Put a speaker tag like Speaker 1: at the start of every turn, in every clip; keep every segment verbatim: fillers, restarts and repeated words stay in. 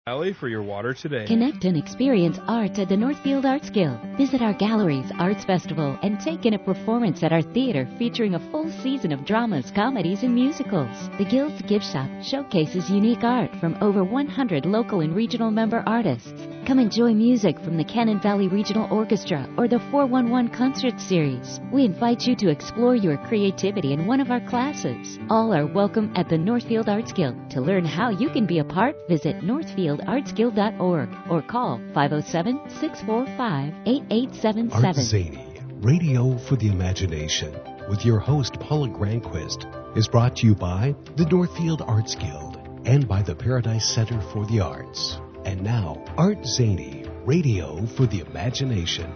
Speaker 1: Alley for your water today.
Speaker 2: Connect and experience art at the Northfield Arts Guild. Visit our galleries, arts festival, and take in a performance at our theater featuring a full season of dramas, comedies, and musicals. The Guild's gift shop showcases unique art from over one hundred local and regional member artists. Come enjoy music from the Cannon Valley Regional Orchestra or the four one one Concert Series. We invite you to explore your creativity in one of our classes. All are welcome at the Northfield Arts Guild. To learn how you can be a part, visit northfield arts guild dot org or call five oh seven, six four five, eight eight seven seven.
Speaker 3: Art Zany, Radio for the Imagination, with your host Paula Granquist, is brought to you by the Northfield Arts Guild and by the Paradise Center for the Arts. And now, Art Zany, Radio for the Imagination.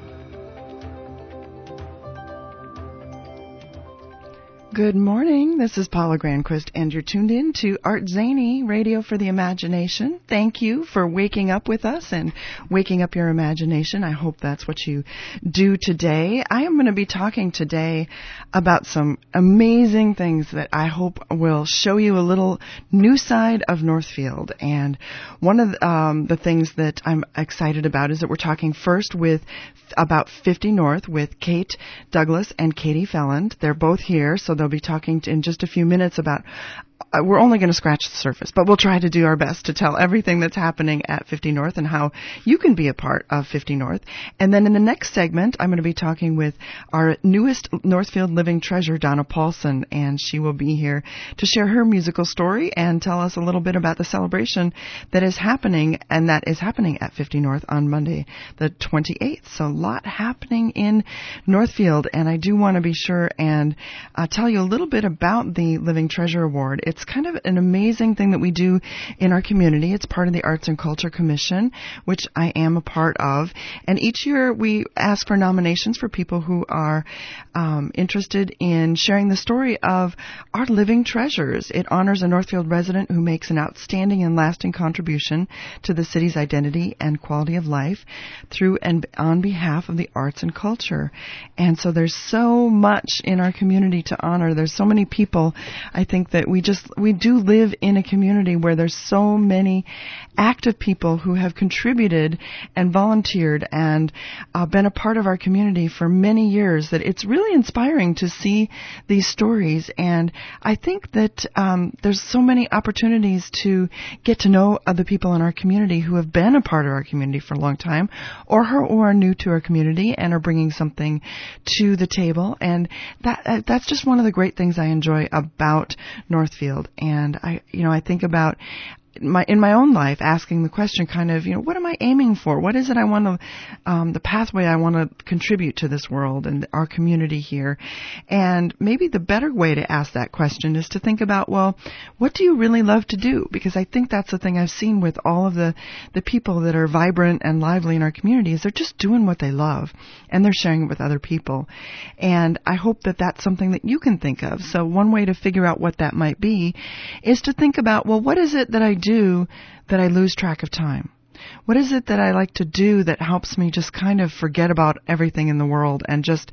Speaker 4: Good morning. This is Paula Granquist, and you're tuned in to Art Zany, Radio for the Imagination. Thank you for waking up with us and waking up your imagination. I hope that's what you do today. I am going to be talking today about some amazing things that I hope will show you a little new side of Northfield. And one of the, um, the things that I'm excited about is that we're talking first with about fifty North with Kate Douglas and Katie Felland. They're both here, so they'll be talking to, in just a few minutes about, uh, we're only going to scratch the surface, but we'll try to do our best to tell everything that's happening at fifty North and how you can be a part of fifty North. And then in the next segment, I'm going to be talking with our newest Northfield living treasure, Donna Paulson, and she will be here to share her musical story and tell us a little bit about the celebration that is happening, and that is happening at fifty North on Monday, the twenty-eighth. So a lot happening in Northfield, and I do want to be sure and uh, tell you a little bit about the Living Treasure Award. It's kind of an amazing thing that we do in our community. It's part of the Arts and Culture Commission, which I am a part of. And each year we ask for nominations for people who are um, interested in sharing the story of our living treasures. It honors a Northfield resident who makes an outstanding and lasting contribution to the city's identity and quality of life through and on behalf of the arts and culture. And so there's so much in our community to honor. There's so many people. I think that we just we do live in a community where there's so many active people who have contributed and volunteered and uh, been a part of our community for many years, that it's really inspiring to see these stories. And I think that um, there's so many opportunities to get to know other people in our community who have been a part of our community for a long time, or who are new to our community and are bringing something to the table. And that uh, that's just one of the great things I enjoy about Northfield. And I, you know, I think about my in my own life asking the question, kind of, you know, what am I aiming for? What is it I want to, um, the pathway I want to contribute to this world and our community here? And maybe the better way to ask that question is to think about, well, what do you really love to do? Because I think that's the thing I've seen with all of the, the people that are vibrant and lively in our community is they're just doing what they love and they're sharing it with other people. And I hope that that's something that you can think of. So one way to figure out what that might be is to think about, well, what is it that I do that I lose track of time? What is it that I like to do that helps me just kind of forget about everything in the world and just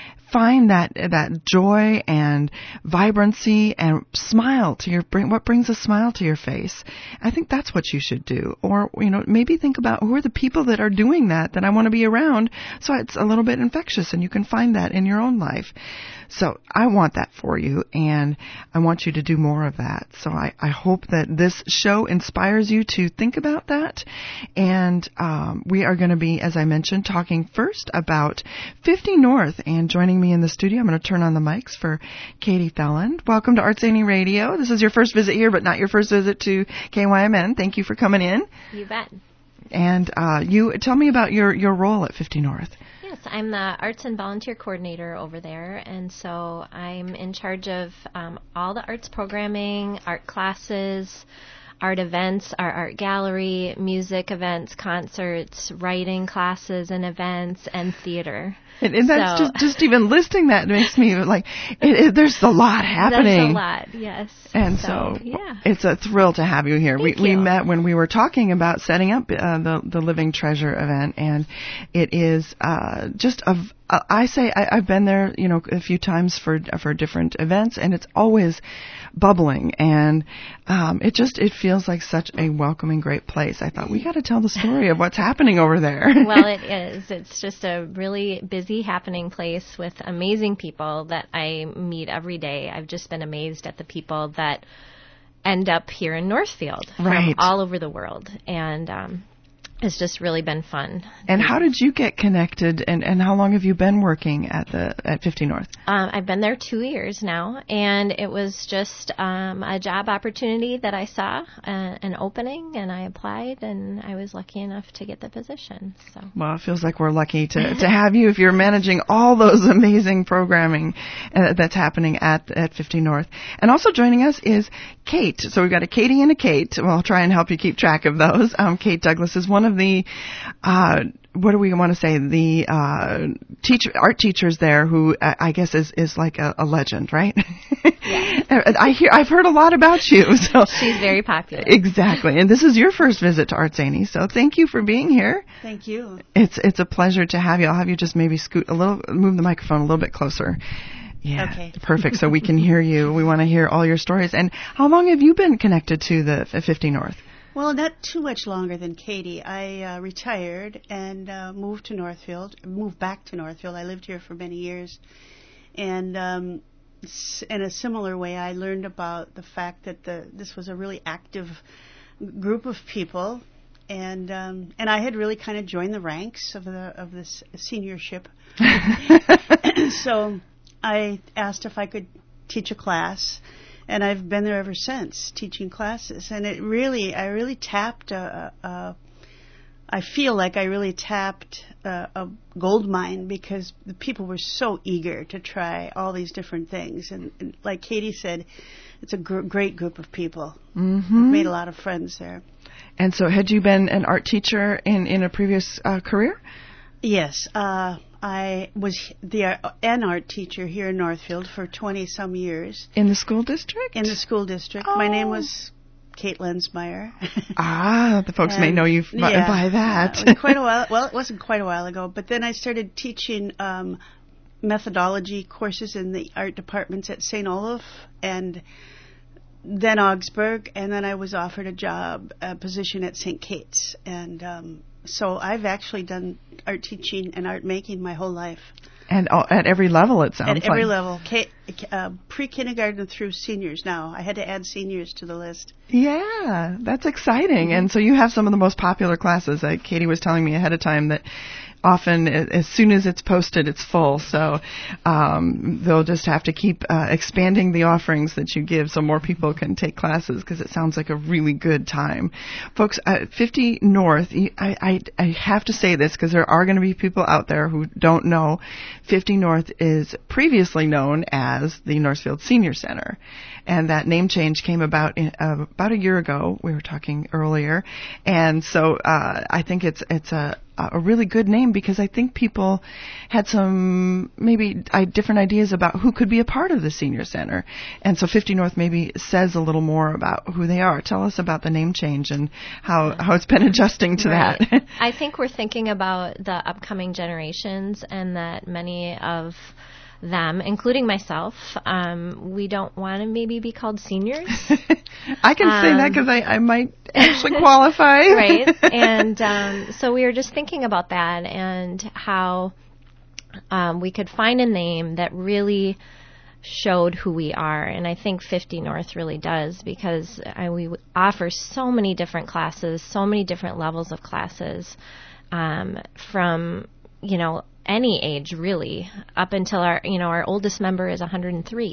Speaker 4: find that that joy and vibrancy and smile to your bring what brings a smile to your face? I think that's what you should do. Or, you know, maybe think about who are the people that are doing that that I want to be around, so it's a little bit infectious and you can find that in your own life. So I want that for you, and I want you to do more of that. So I, I hope that this show inspires you to think about that. And um, we are going to be, as I mentioned, talking first about fifty North. And joining me in the studio, I'm going to turn on the mics for Katie Felland. Welcome to Art Zany Radio. This is your first visit here, but not your first visit to K Y M N. Thank you for coming in.
Speaker 5: You bet.
Speaker 4: And uh, you tell me about your, your role at fifty North.
Speaker 5: Yes, I'm the Arts and Volunteer Coordinator over there, and so I'm in charge of um, all the arts programming, art classes, art events, our art gallery, music events, concerts, writing classes and events, and theater.
Speaker 4: And, and that's
Speaker 5: so,
Speaker 4: just, just even listing that makes me like, it, it, there's a lot happening.
Speaker 5: There's a lot, yes.
Speaker 4: And
Speaker 5: so,
Speaker 4: so,
Speaker 5: yeah.
Speaker 4: It's a thrill to have you here.
Speaker 5: Thank
Speaker 4: we
Speaker 5: you.
Speaker 4: we met when we were talking about setting up uh, the, the Living Treasure event, and it is uh, just a uh, I say I, I've been there, you know, a few times for for different events, and it's always bubbling, and um, it just it feels like such a welcoming, great place. I thought we got to tell the story of what's happening over there.
Speaker 5: Well, it is. It's just a really busy, happening place with amazing people that I meet every day. I've just been amazed at the people that end up here in Northfield
Speaker 4: right.
Speaker 5: from all over the world, and um, it's just really been fun.
Speaker 4: And how did you get connected, and, and how long have you been working at the at fifty North?
Speaker 5: Um, I've been there two years now, and it was just um, a job opportunity that I saw, uh, an opening, and I applied, and I was lucky enough to get the position. So.
Speaker 4: Well, it feels like we're lucky to, to have you if you're managing all those amazing programming uh, that's happening at at fifty North. And also joining us is Kate. So we've got a Katie and a Kate. Well, I'll try and help you keep track of those. Um, Kate Douglas is one of the, uh, what do we want to say, the uh, teacher, art teachers there who uh, I guess is, is like a, a legend, right?
Speaker 5: Yeah.
Speaker 4: I hear, I've heard a lot about you. So
Speaker 5: she's very popular.
Speaker 4: Exactly. And this is your first visit to Art Zany, so thank you for being here.
Speaker 1: Thank you.
Speaker 4: It's it's a pleasure to have you. I'll have you just maybe scoot a little, move the microphone a little bit closer. Yeah,
Speaker 1: okay.
Speaker 4: Perfect. So we can hear you. We want to hear all your stories. And how long have you been connected to the fifty North?
Speaker 1: Well, not too much longer than Katie. I uh, retired and uh, moved to Northfield, moved back to Northfield. I lived here for many years. And um, in a similar way, I learned about the fact that the this was a really active group of people. And um, and I had really kind of joined the ranks of the of this seniorship. So I asked if I could teach a class. And I've been there ever since, teaching classes. And it really, I really tapped a, a I feel like I really tapped a, a gold mine because the people were so eager to try all these different things. And, and like Katie said, it's a gr- great group of people.
Speaker 4: Mm-hmm.
Speaker 1: I've made a lot of friends there.
Speaker 4: And so had you been an art teacher in, in a previous uh, career?
Speaker 1: Yes. Uh, I was the uh, an art teacher here in Northfield for twenty-some years.
Speaker 4: In the school district?
Speaker 1: In the school district.
Speaker 4: Oh.
Speaker 1: My name was Kate Lensmeyer.
Speaker 4: Ah, the folks
Speaker 1: and,
Speaker 4: may know you f-
Speaker 1: yeah,
Speaker 4: by that.
Speaker 1: Yeah, it was quite a while. Well, it wasn't quite a while ago, but then I started teaching um, methodology courses in the art departments at Saint Olaf and then Augsburg, and then I was offered a job, a position at Saint Kate's, and um, so I've actually done art teaching and art making my whole life.
Speaker 4: And uh, at every level, it sounds like.
Speaker 1: At every level. K- uh, pre-kindergarten through seniors now. I had to add seniors to the list.
Speaker 4: Yeah, that's exciting. Mm-hmm. And so you have some of the most popular classes. Uh, Katie was telling me ahead of time that often as soon as it's posted, it's full. So um, they'll just have to keep uh, expanding the offerings that you give so more people can take classes because it sounds like a really good time. Folks, uh, fifty North, I, I, I have to say this because there are going to be people out there who don't know. fifty North is previously known as the Northfield Senior Center. And that name change came about in, uh, about a year ago. We were talking earlier. And so uh, I think it's it's a a really good name because I think people had some maybe uh, different ideas about who could be a part of the Senior Center. And so fifty North maybe says a little more about who they are. Tell us about the name change and how, how it's been adjusting to
Speaker 5: right.
Speaker 4: that.
Speaker 5: I think we're thinking about the upcoming generations and that many of them, including myself, um, we don't want to maybe be called seniors.
Speaker 4: I can um, say that because I, I might actually qualify.
Speaker 5: Right. And um, so we were just thinking about that and how um, we could find a name that really showed who we are. And I think fifty North really does because I, we offer so many different classes, so many different levels of classes um, from, you know, any age really, up until our, you know, our oldest member is one hundred three.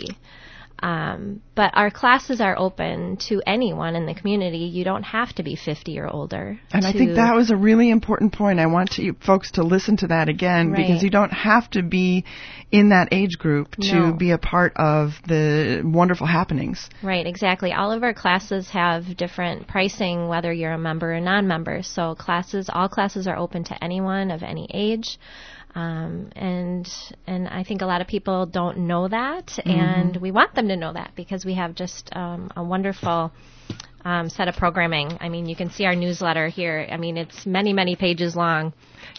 Speaker 5: Um, but our classes are open to anyone in the community. You don't have to be fifty or older.
Speaker 4: And I think that was a really important point. I want to, you folks to listen to that again
Speaker 5: right.
Speaker 4: because you don't have to be in that age group to
Speaker 5: no.
Speaker 4: be a part of the wonderful happenings.
Speaker 5: Right, exactly. All of our classes have different pricing, whether you're a member or non-member. So classes, all classes are open to anyone of any age. Um, and and I think a lot of people don't know that, mm-hmm. and we want them to know that because we have just um, a wonderful um, set of programming. I mean, you can see our newsletter here. I mean, it's many, many pages long.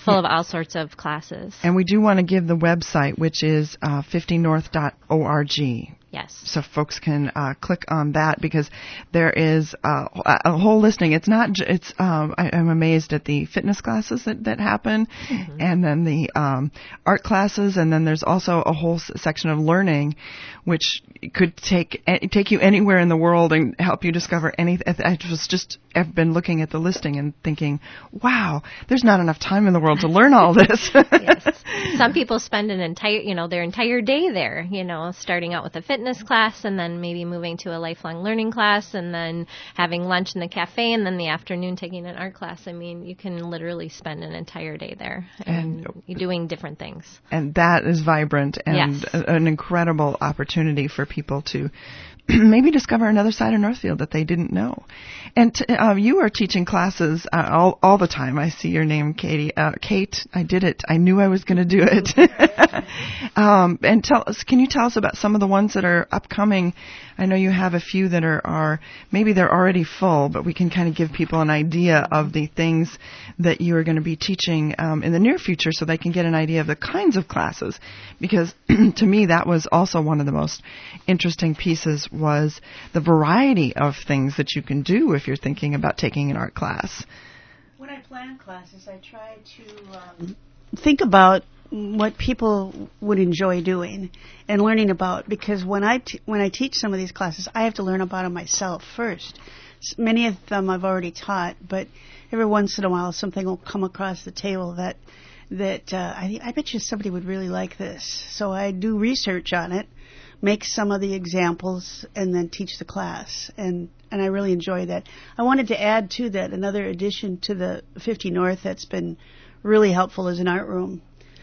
Speaker 5: full of all sorts of classes.
Speaker 4: And we do want to give the website, which is uh, fifty north dot org.
Speaker 5: Yes.
Speaker 4: So folks can uh, click on that because there is uh, a whole listing. It's not. J- it's. Um, I, I'm amazed at the fitness classes that, that happen, mm-hmm. and then the um, art classes, and then there's also a whole s- section of learning, which could take take you anywhere in the world and help you discover anything. I was just. I've been looking at the listing and thinking, wow, there's not enough time in the world to learn all this.
Speaker 5: Yes. Some people spend an entire, you know, their entire day there. You know, starting out with a fitness fitness class and then maybe moving to a lifelong learning class and then having lunch in the cafe and then the afternoon taking an art class. I mean, you can literally spend an entire day there and, and you're doing different things. And
Speaker 4: that is vibrant and
Speaker 5: yes.
Speaker 4: a, an incredible opportunity for people to maybe discover another side of Northfield that they didn't know. And t- uh, you are teaching classes uh, all, all the time. I see your name, Katie. Uh, Kate, I did it. I knew I was going to do it. um, and tell us, can you tell us about some of the ones that are upcoming? I know you have a few that are, are maybe they're already full, but we can kind of give people an idea of the things that you are going to be teaching um, in the near future so they can get an idea of the kinds of classes. Because to me, that was also one of the most interesting pieces was the variety of things that you can do if you're thinking about taking an art class.
Speaker 1: When I plan classes, I try to um, think about what people would enjoy doing and learning about, because when I t- when I teach some of these classes, I have to learn about them myself first. S- many of them I've already taught, but every once in a while something will come across the table that that uh, I, I bet you somebody would really like this. So I do research on it, make some of the examples, and then teach the class. And, and I really enjoy that. I wanted to add to that another addition to the fifty North that's been really helpful is an art room.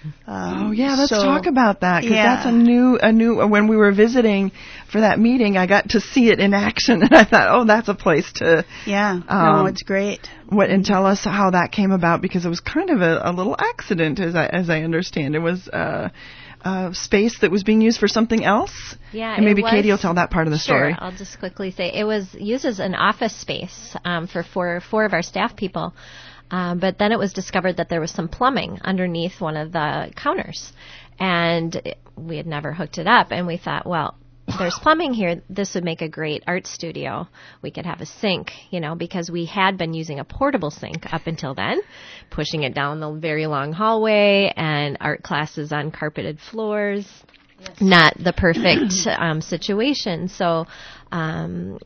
Speaker 1: Um,
Speaker 4: oh yeah, let's
Speaker 1: so,
Speaker 4: talk about that because
Speaker 1: yeah.
Speaker 4: that's a new, a new. When we were visiting for that meeting, I got to see it in action, and I thought, oh, that's a place to.
Speaker 1: Yeah,
Speaker 4: um,
Speaker 1: no, it's great.
Speaker 4: What and tell us how that came about, because it was kind of a, a little accident, as I as I understand. It was uh, a space that was being used for something else.
Speaker 5: Yeah,
Speaker 4: and maybe
Speaker 5: it was,
Speaker 4: Katie will tell that part of the
Speaker 5: sure,
Speaker 4: story.
Speaker 5: I'll just quickly say it was used as an office space um, for four four of our staff people. Um, but then it was discovered that there was some plumbing underneath one of the counters, and it, we had never hooked it up. And we thought, well, there's plumbing here. This would make a great art studio. We could have a sink, you know, because we had been using a portable sink up until then, pushing it down the very long hallway and art classes on carpeted floors. Yes. Not the perfect um, situation. So, um,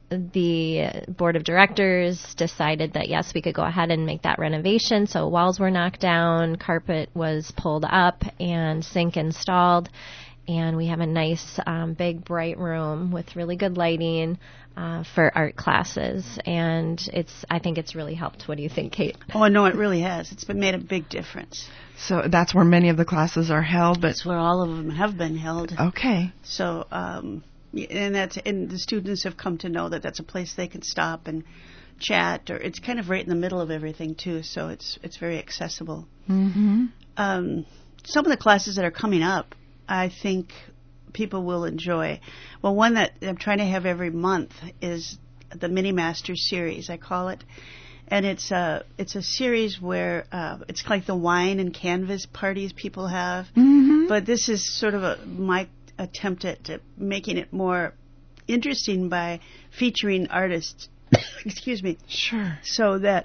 Speaker 5: the board of directors decided that, yes, we could go ahead and make that renovation. So walls were knocked down, carpet was pulled up, and sink installed. And we have a nice, um, big, bright room with really good lighting uh, for art classes. And it's, I think it's really helped. What do you think, Kate?
Speaker 1: Oh, no, it really has. It's been made a big difference.
Speaker 4: So that's where many of the classes are held? But
Speaker 1: that's where all of them have been held.
Speaker 4: Okay.
Speaker 1: So, um... And that's and the students have come to know that that's a place they can stop and chat, or it's kind of right in the middle of everything too. So it's it's very accessible.
Speaker 4: Mm-hmm.
Speaker 1: Um, some of the classes that are coming up, I think people will enjoy. Well, one that I'm trying to have every month is the Mini Masters series, I call it, and it's a it's a series where uh, it's like the wine and canvas parties people have,
Speaker 4: mm-hmm.
Speaker 1: but this is sort of a my attempt at uh, making it more interesting by featuring artists, excuse me,
Speaker 4: sure,
Speaker 1: so that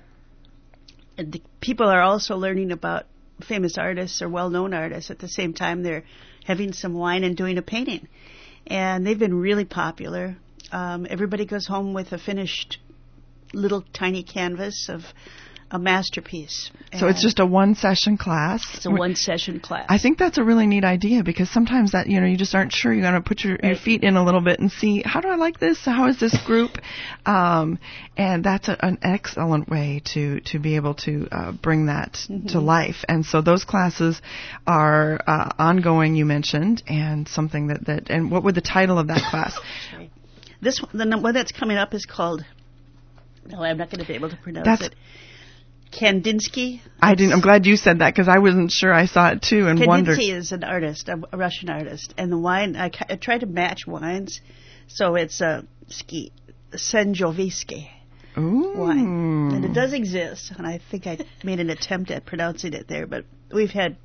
Speaker 1: the people are also learning about famous artists or well-known artists at the same time they're having some wine and doing a painting. And they've been really popular. Um, everybody goes home with a finished little tiny canvas of a masterpiece.
Speaker 4: So it's just a one-session class.
Speaker 1: It's a one-session class.
Speaker 4: I think that's a really neat idea, because sometimes that, you know, you just aren't sure. You're going to put your, right. your feet in a little bit and see, how do I like this? How is this group? Um, and that's a, an excellent way to, to be able to uh, bring that mm-hmm. to life. And so those classes are uh, ongoing, you mentioned, and something that, that, and what would the title of that class?
Speaker 1: Sorry. This one, the one that's coming up is called, no, I'm not going to be able to pronounce
Speaker 4: that's,
Speaker 1: it. Kandinsky.
Speaker 4: I didn't. I'm glad you said that, because I wasn't sure. I saw it too and
Speaker 1: Kandinsky
Speaker 4: wondered.
Speaker 1: Kandinsky is an artist, a, a Russian artist, and the wine. I, I tried to match wines, so it's a uh, ski Sangiovese,
Speaker 4: Ooh.
Speaker 1: wine. And it does exist, and I think I made an attempt at pronouncing it there, but we've had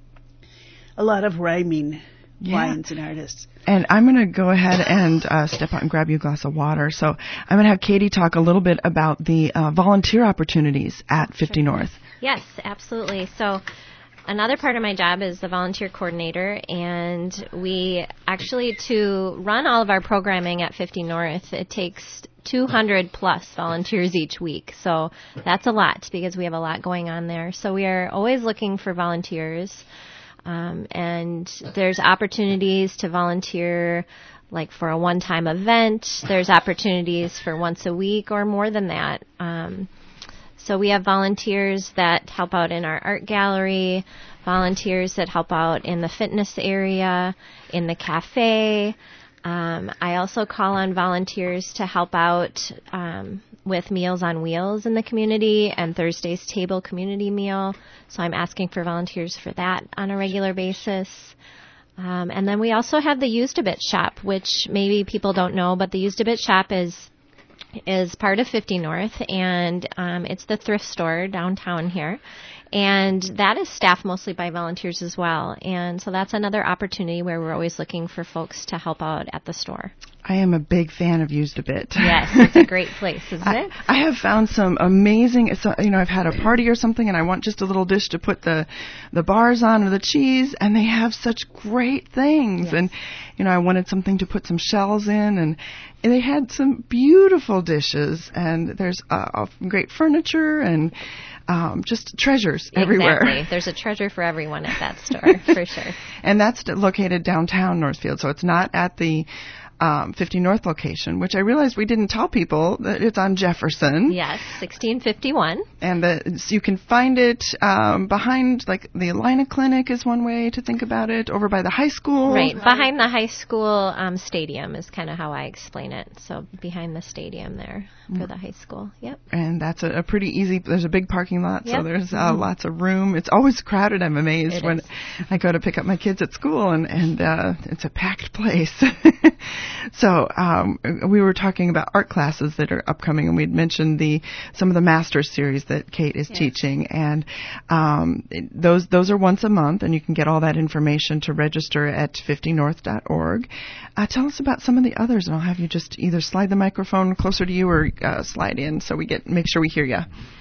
Speaker 1: a lot of rhyming yeah. wines and artists.
Speaker 4: And I'm going to go ahead and uh, step out and grab you a glass of water. So I'm going to have Katie talk a little bit about the uh, volunteer opportunities at fifty North.
Speaker 5: Yes, absolutely. So another part of my job is the volunteer coordinator, and we actually, to run all of our programming at fifty North, it takes two hundred plus volunteers each week. So that's a lot because we have a lot going on there. So we are always looking for volunteers. Um, and there's opportunities to volunteer, like for a one-time event. There's opportunities for once a week or more than that. Um, so we have volunteers that help out in our art gallery, volunteers that help out in the fitness area, in the cafe. Um, I also call on volunteers to help out um, with Meals on Wheels in the community and Thursday's Table community meal. So I'm asking for volunteers for that on a regular basis. Um, and then we also have the Used a Bit shop, which maybe people don't know, but the Used a Bit shop is is part of fifty North, and um, it's the thrift store downtown here. And that is staffed mostly by volunteers as well. And so that's another opportunity where we're always looking for folks to help out at the store.
Speaker 4: I am a big fan of Used a Bit.
Speaker 5: Yes, it's a great place, isn't
Speaker 4: I,
Speaker 5: it?
Speaker 4: I have found some amazing, so, you know, I've had a party or something and I want just a little dish to put the, the bars on or the cheese, and they have such great things. Yes. And, you know, I wanted something to put some shells in, and, and they had some beautiful dishes, and there's uh, great furniture and Um, just treasures
Speaker 5: exactly.
Speaker 4: everywhere.
Speaker 5: There's a treasure for everyone at that store, for sure.
Speaker 4: And that's located downtown Northfield, so it's not at the um, fifty North location, which I realized we didn't tell people that it's on Jefferson.
Speaker 5: Yes, sixteen fifty-one. And
Speaker 4: the, so you can find it um, behind, like, the Alina Clinic is one way to think about it, over by the high school.
Speaker 5: Right, behind the high school um, stadium is kind of how I explain it. So behind the stadium there for mm. the high school, yep.
Speaker 4: And that's a, a pretty easy, there's a big parking lot,
Speaker 5: yep.
Speaker 4: so there's uh, mm. lots of room. It's always crowded, I'm amazed,
Speaker 5: it
Speaker 4: when
Speaker 5: is.
Speaker 4: I go to pick up my kids at school, and, and uh, it's a packed place. So um, we were talking about art classes that are upcoming, and we'd mentioned the some of the master's series that Kate is yes. teaching, and um, those those are once a month, and you can get all that information to register at fifty north dot org. Uh, tell us about some of the others, and I'll have you just either slide the microphone closer to you or uh, slide in so we get make sure we hear you.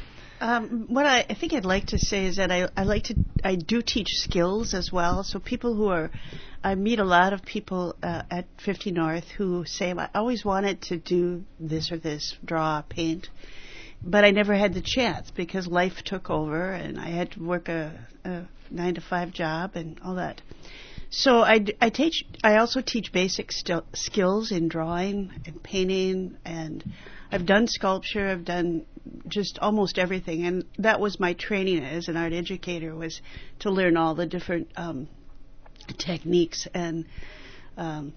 Speaker 1: Um, what I, I think I'd like to say is that I, I like to I do teach skills as well. So people who are I meet a lot of people uh, at fifty North who say, I always wanted to do this or this, draw, paint, but I never had the chance because life took over and I had to work a, a nine to five job and all that. So I, I teach. I also teach basic st- skills in drawing and painting, and I've done sculpture. I've done just almost everything, and that was my training as an art educator, was to learn all the different um, techniques and um,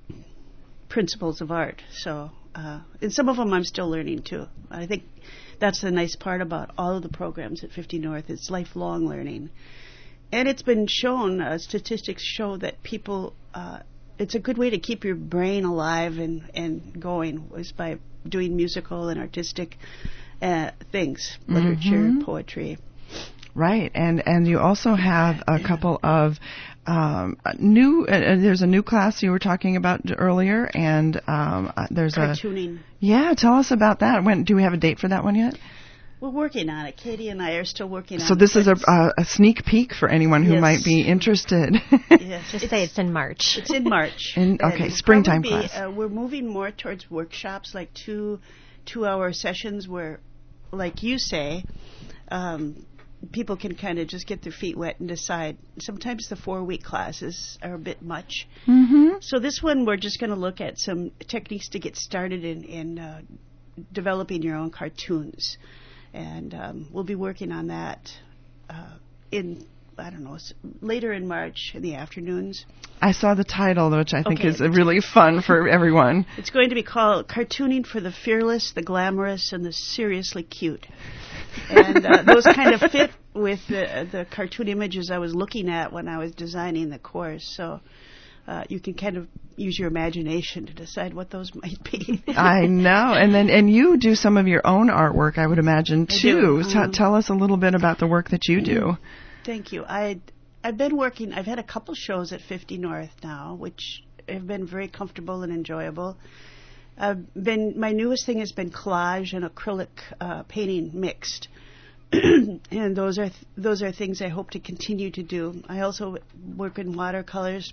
Speaker 1: principles of art. So, uh, and some of them I'm still learning too. I think that's the nice part about all of the programs at fifty North. It's lifelong learning. And it's been shown, uh, statistics show that people, uh, it's a good way to keep your brain alive and, and going, was by doing musical and artistic uh, things, literature, mm-hmm. poetry.
Speaker 4: Right, and and you also have a couple of um, new. Uh, there's a new class you were talking about earlier, and um, uh, there's
Speaker 1: cartooning.
Speaker 4: a yeah. Tell us about that. When do we have a date for that one yet?
Speaker 1: We're working on it. Katie and I are still working on it.
Speaker 4: So this is a, a, a sneak peek for anyone who yes. might be interested.
Speaker 5: Yes. Just it's, say it's in March.
Speaker 1: It's in March.
Speaker 4: In, okay, springtime
Speaker 1: be,
Speaker 4: class.
Speaker 1: Uh, we're moving more towards workshops, like two two-hour sessions where, like you say, um, people can kind of just get their feet wet and decide. Sometimes the four-week classes are a bit much.
Speaker 4: Mm-hmm.
Speaker 1: So this one, we're just going to look at some techniques to get started in, in uh, developing your own cartoons. And um, we'll be working on that uh, in, I don't know, later in March in the afternoons.
Speaker 4: I saw the title, which I think
Speaker 1: okay,
Speaker 4: is really fun for everyone.
Speaker 1: It's going to be called Cartooning for the Fearless, the Glamorous, and the Seriously Cute. And uh, those kind of fit with the, the cartoon images I was looking at when I was designing the course. So uh, you can kind of use your imagination to decide what those might be.
Speaker 4: I know. And then and you do some of your own artwork, I would imagine, too.
Speaker 1: I do.
Speaker 4: So
Speaker 1: Um,
Speaker 4: tell us a little bit about the work that you do.
Speaker 1: Thank you. I I've been working. I've had a couple shows at fifty North now, which have been very comfortable and enjoyable. I've been my newest thing has been collage and acrylic uh, painting mixed, and those are th- those are things I hope to continue to do. I also work in watercolors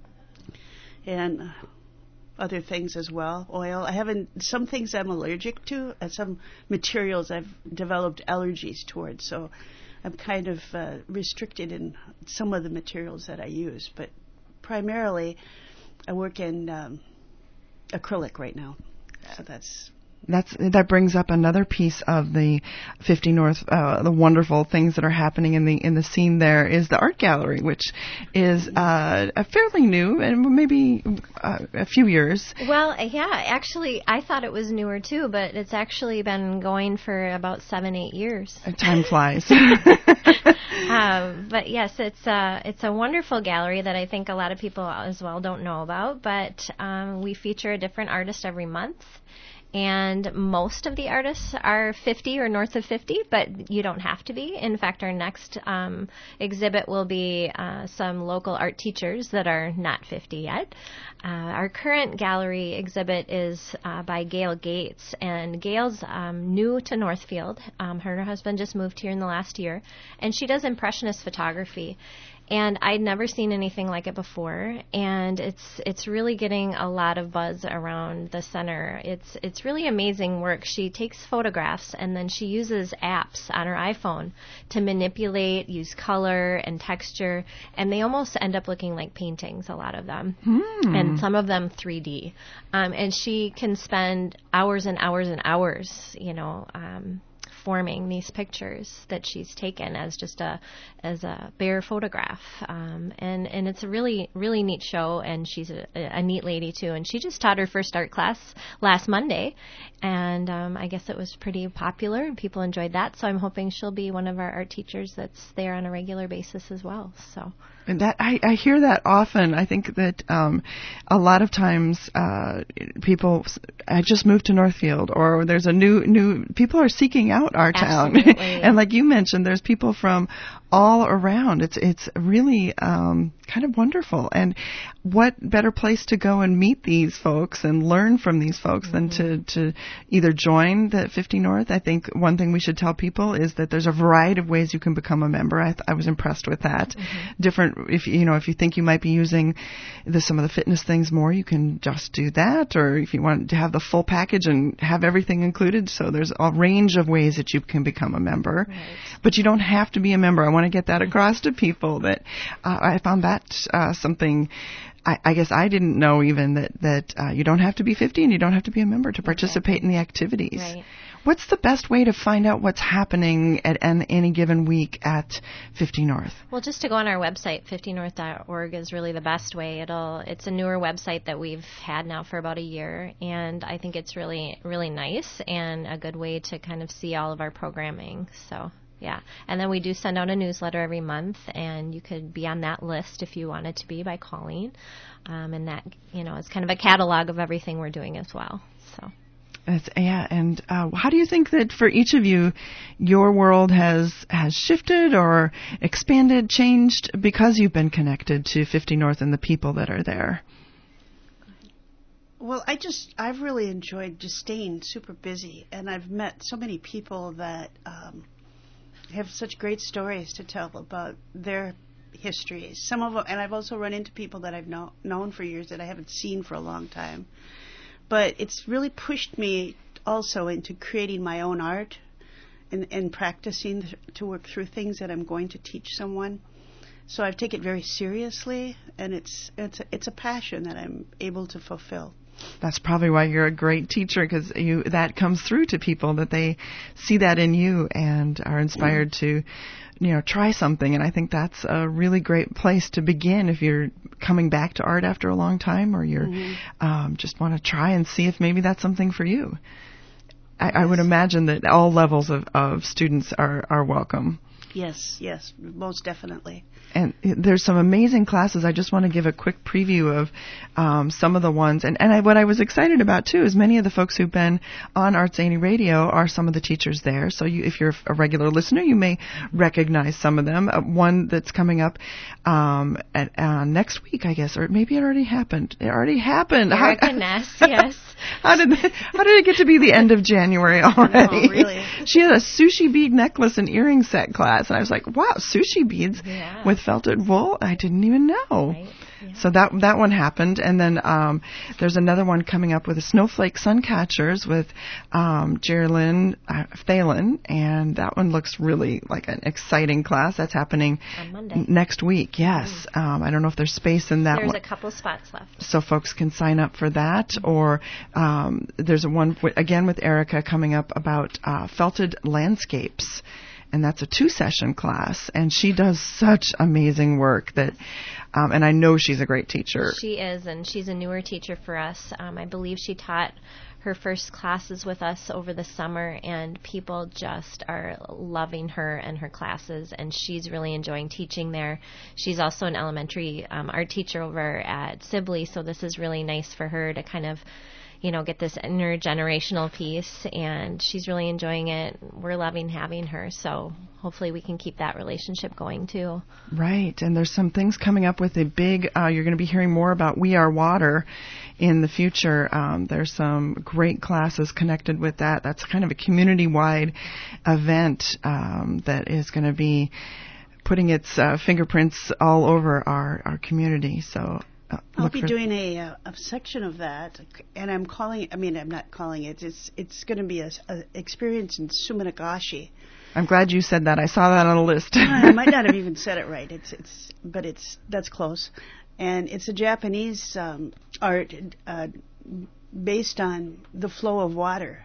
Speaker 1: and other things as well. Oil. I haven't some things I'm allergic to, and some materials I've developed allergies towards. So I'm kind of uh, restricted in some of the materials that I use, but primarily I work in um, acrylic right now. So that's
Speaker 4: That's that brings up another piece of the fifty North, uh, the wonderful things that are happening in the in the scene. There is the art gallery, which is uh, a fairly new and maybe uh, a few years.
Speaker 5: Well, yeah, actually, I thought it was newer too, but it's actually been going for about seven, eight years.
Speaker 4: Time flies.
Speaker 5: um, but yes, it's a it's a wonderful gallery that I think a lot of people as well don't know about. But um, we feature a different artist every month. And most of the artists are fifty or north of fifty, but you don't have to be. In fact, our next um, exhibit will be uh, some local art teachers that are not fifty yet. Uh, our current gallery exhibit is uh, by Gail Gates, and Gail's um, new to Northfield. Um, her and her husband just moved here in the last year, and she does impressionist photography. And I'd never seen anything like it before, and it's it's really getting a lot of buzz around the center. It's it's really amazing work. She takes photographs and then she uses apps on her iPhone to manipulate, use color and texture, and they almost end up looking like paintings, a lot of them,
Speaker 4: Hmm.
Speaker 5: and some of them three D. Um, and she can spend hours and hours and hours, you know, um, forming these pictures that she's taken as just a as a bare photograph, um, and and it's a really really neat show, and she's a, a neat lady too, and she just taught her first art class last Monday, and um, I guess it was pretty popular and people enjoyed that, so I'm hoping she'll be one of our art teachers that's there on a regular basis as well. So
Speaker 4: And that I, I hear that often. I think that um, a lot of times uh, people, I just moved to Northfield, or there's a new new people are seeking out our town, and like you mentioned, there's people from all around. It's it's really um, kind of wonderful. And what better place to go and meet these folks and learn from these folks mm-hmm. than to to either join the fifty North. I think one thing we should tell people is that there's a variety of ways you can become a member. I, th- I was impressed with that. Mm-hmm. Different. If you know, if you think you might be using the, some of the fitness things more, you can just do that. Or if you want to have the full package and have everything included, so there's a range of ways that you can become a member.
Speaker 5: Right.
Speaker 4: But you don't have to be a member. I want to get that across to people. That uh, I found that uh, something. I, I guess I didn't know even that that uh, you don't have to be fifty and you don't have to be a member to participate okay. in the activities.
Speaker 5: Right.
Speaker 4: What's the best way to find out what's happening at an, any given week at fifty North?
Speaker 5: Well, just to go on our website, fifty north dot org is really the best way. It'll it's a newer website that we've had now for about a year, and I think it's really really nice and a good way to kind of see all of our programming. So yeah, and then we do send out a newsletter every month, and you could be on that list if you wanted to be by calling, um, and that you know is kind of a catalog of everything we're doing as well. So.
Speaker 4: That's, yeah, and uh, how do you think that for each of you, your world has has shifted or expanded, changed because you've been connected to fifty North and the people that are there?
Speaker 1: Well, I just I've really enjoyed just staying super busy, and I've met so many people that um, have such great stories to tell about their histories. Some of them, and I've also run into people that I've know, known for years that I haven't seen for a long time. But it's really pushed me also into creating my own art and, and practicing to work through things that I'm going to teach someone. So I take it very seriously, and it's it's a, it's a passion that I'm able to fulfill.
Speaker 4: That's probably why you're a great teacher, because you that comes through to people, that they see that in you and are inspired to, you know, try something. And I think that's a really great place to begin if you're coming back to art after a long time, or you're mm-hmm. um, just want to try and see if maybe that's something for you. I, yes. I would imagine that all levels of, of students are, are welcome.
Speaker 1: Yes, yes, most definitely.
Speaker 4: And there's some amazing classes. I just want to give a quick preview of um, some of the ones. And, and I, what I was excited about, too, is many of the folks who've been on Art Zany Radio are some of the teachers there. So you, if you're a regular listener, you may recognize some of them. Uh, one that's coming up um, at, uh, next week, I guess, or maybe it already happened. It already happened.
Speaker 5: Erica how, Ness, yes.
Speaker 4: How did that, how did it get to be the end of January already?
Speaker 1: Oh, really?
Speaker 4: She had a sushi bead necklace and earring set class, and I was like, wow, sushi beads
Speaker 5: yeah.
Speaker 4: with felted wool? I didn't even know.
Speaker 5: Right. Yeah.
Speaker 4: So that that one happened, and then um, there's another one coming up with the Snowflake Suncatchers with um, Jerlyn uh, Thalen, and that one looks really like an exciting class. That's happening
Speaker 5: on Monday
Speaker 4: n- next week. Yes, mm. um, I don't know if there's space in that
Speaker 5: there's
Speaker 4: one.
Speaker 5: There's a couple spots left,
Speaker 4: so folks can sign up for that. Mm-hmm. Or um, there's a one w- again with Erica coming up about uh, felted landscapes. And that's a two-session class, and she does such amazing work that, um, and I know she's a great teacher.
Speaker 5: She is, and she's a newer teacher for us. Um, I believe she taught her first classes with us over the summer, and people just are loving her and her classes, and she's really enjoying teaching there. She's also an elementary um, art teacher over at Sibley, so this is really nice for her to kind of you know, get this intergenerational piece, and she's really enjoying it. We're loving having her, so hopefully we can keep that relationship going, too.
Speaker 4: Right, and there's some things coming up with a big, uh, you're going to be hearing more about We Are Water in the future. Um, there's some great classes connected with that. That's kind of a community-wide event um, that is going to be putting its uh, fingerprints all over our, our community, so... Uh,
Speaker 1: I'll be doing a, a, a section of that, and I'm calling. I mean, I'm not calling it. It's it's going to be a, a experience in Suminagashi.
Speaker 4: I'm glad you said that. I saw that on a list.
Speaker 1: I might not have even said it right. It's it's, but it's that's close, and it's a Japanese um, art uh, based on the flow of water,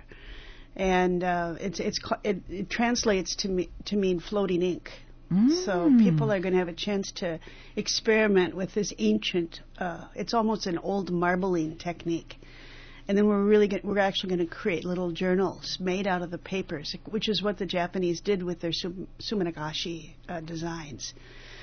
Speaker 1: and uh, it's it's it, it translates to me to mean floating ink.
Speaker 4: Mm.
Speaker 1: So people are going to have a chance to experiment with this ancient, uh, it's almost an old marbling technique. And then we're really get, we're actually going to create little journals made out of the papers, which is what the Japanese did with their sum, Suminagashi uh, designs.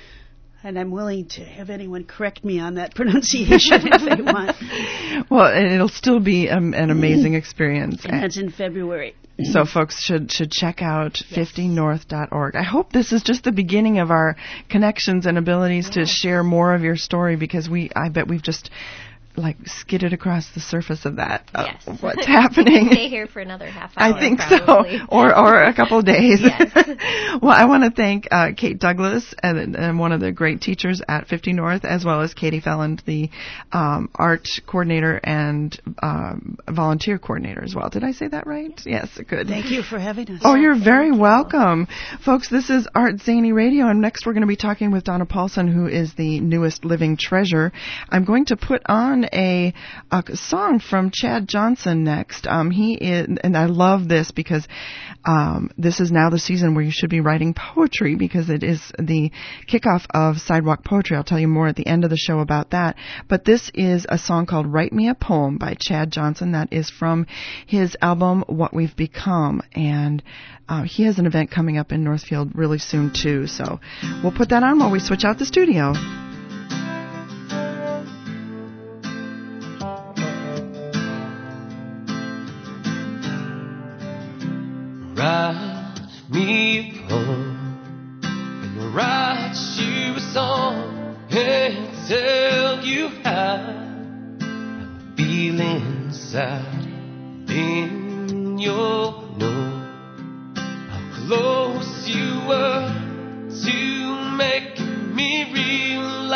Speaker 1: And I'm willing to have anyone correct me on that pronunciation if they want.
Speaker 4: Well, it'll still be um, an amazing experience.
Speaker 1: And that's in February.
Speaker 4: So folks should should check out
Speaker 1: yes.
Speaker 4: fifty north dot org. I hope this is just the beginning of our connections and abilities yes. to share more of your story, because we I bet we've just like skidded across the surface of that.
Speaker 5: Yes.
Speaker 4: Uh, what's happening?
Speaker 5: Stay here for another half hour.
Speaker 4: I think
Speaker 5: probably.
Speaker 4: so, or or a couple of days.
Speaker 5: Yes.
Speaker 4: Well, I want to thank uh, Kate Douglas, and, and one of the great teachers at fifty North, as well as Katie Felland, the um, art coordinator and um, volunteer coordinator as well. Did I say that right? Yes, good.
Speaker 1: Thank you for having us.
Speaker 4: Oh, you're very welcome. Folks, this is Art Zany Radio, and next we're going to be talking with Donna Paulson, who is the newest living treasure. I'm going to put on A, a song from Chad Johnson next. Um, he is, and I love this because um, this is now the season where you should be writing poetry, because it is the kickoff of Sidewalk Poetry. I'll tell you more at the end of the show about that. But this is a song called Write Me a Poem by Chad Johnson. That is from his album What We've Become. And uh, he has an event coming up in Northfield really soon, too. So we'll put that on while we switch out the studio.
Speaker 6: Write me a poem, and I'll write you a song, and tell you how I feel inside. Then you'll know how close you were to making me realize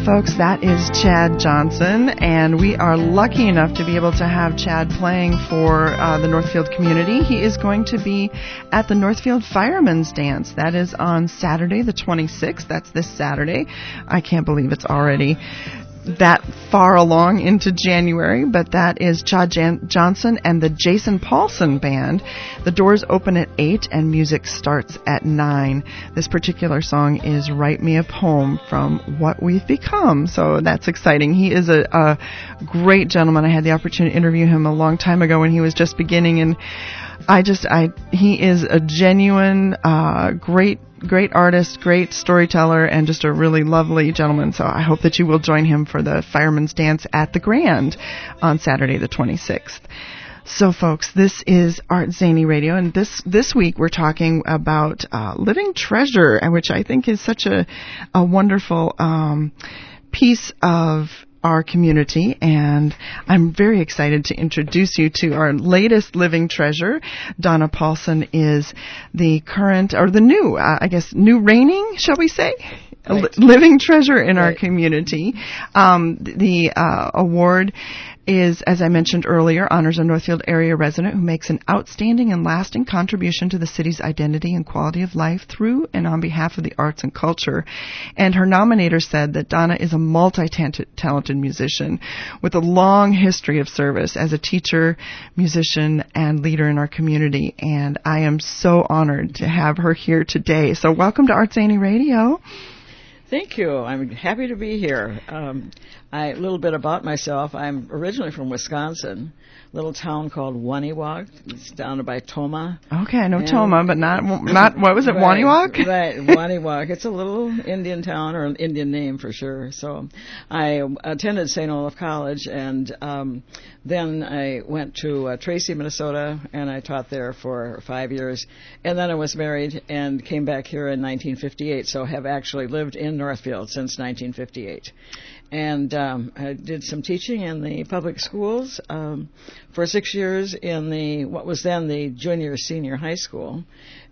Speaker 4: folks, that is Chad Johnson, and we are lucky enough to be able to have Chad playing for uh, the Northfield community. He is going to be at the Northfield Firemen's Dance. That is on Saturday the twenty-sixth. That's this Saturday. I can't believe it's already that far along into January, but that is Chad Jan- Johnson and the Jason Paulson Band. The doors open at eight and music starts at nine. This particular song is Write Me a Poem from What We've Become, so that's exciting. He is a, a great gentleman. I had the opportunity to interview him a long time ago when he was just beginning, and I just, I, he is a genuine, uh, great Great artist, great storyteller, and just a really lovely gentleman. So I hope that you will join him for the Fireman's Dance at the Grand on Saturday the twenty-sixth. So, folks, this is Art Zany Radio, and this this week we're talking about uh, Living Treasure, which I think is such a a wonderful um, piece of our community, and I'm very excited to introduce you to our latest living treasure. Donna Paulson is the current, or the new, uh, I guess, new reigning, shall we say? Right. Li- living treasure in right. our community. Um, the uh, award is, as I mentioned earlier, honors a Northfield area resident who makes an outstanding and lasting contribution to the city's identity and quality of life through and on behalf of the arts and culture. And her nominator said that Donna is a multi-talented musician with a long history of service as a teacher, musician, and leader in our community. And I am so honored to have her here today. So welcome to Art Zany Radio.
Speaker 7: Thank you. I'm happy to be here. Um, I, a little bit about myself. I'm originally from Wisconsin, a little town called Waniwak. It's down by Tomah.
Speaker 4: Okay, I know and Tomah, but not, not what was it, right, Waniwak?
Speaker 7: Right, Waniwak. It's a little Indian town, or an Indian name for sure. So I attended Saint Olaf College, and um, then I went to uh, Tracy, Minnesota, and I taught there for five years. And then I was married and came back here in nineteen fifty-eight, so have actually lived in Northfield since nineteen fifty-eight. And um, I did some teaching in the public schools um, for six years in the what was then the junior senior high school,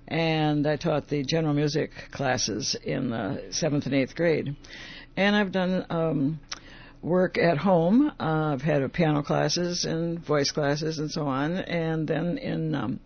Speaker 7: and I taught the general music classes in the seventh and eighth grade. And I've done um, work at home. Uh, I've had piano classes and voice classes and so on. And then in um,